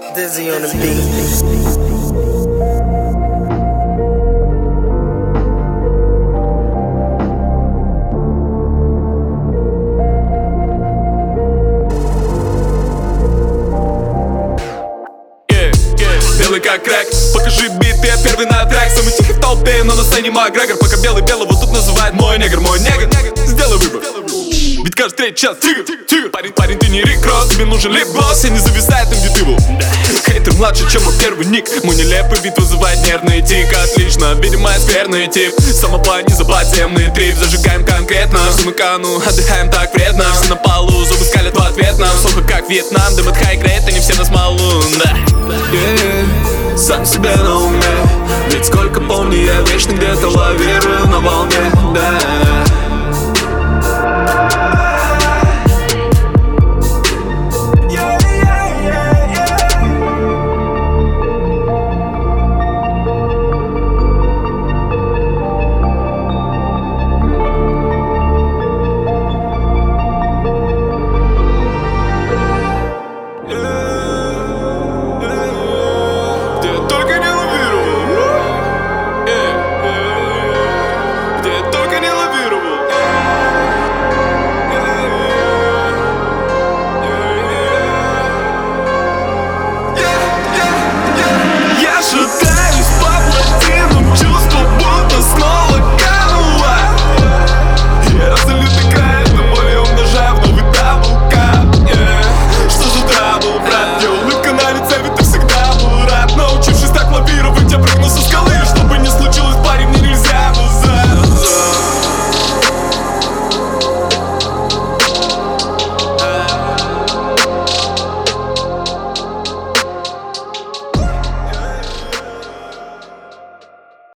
Dizzy on the beat. Белый как крэк, покажи бит, я первый на трек. Самый тихий в толпе, но на сцене Макгрегор. Пока белый белого тут называет мой негр. Сделай выбор, ведь каждый третий час тигр. Парень, ты не Рик Росс, тебе нужен лип-глосс. И не зависает там, где ты был. Хейтер младше, чем мой первый ник. Мой нелепый бит вызывает нервный тик. Отлично, видимо, я скверный тип. Самоплан, не заплатемный трип. Зажигаем конкретно, все на кону, отдыхаем так вредно. Все на полу, зубы скалят в ответ нам. Сухо как Вьетнам, дым от хай-грейд, они все на смолу, да. Сам себе на уме, ведь сколько помню, я вечно где-то лавирую на волне, да.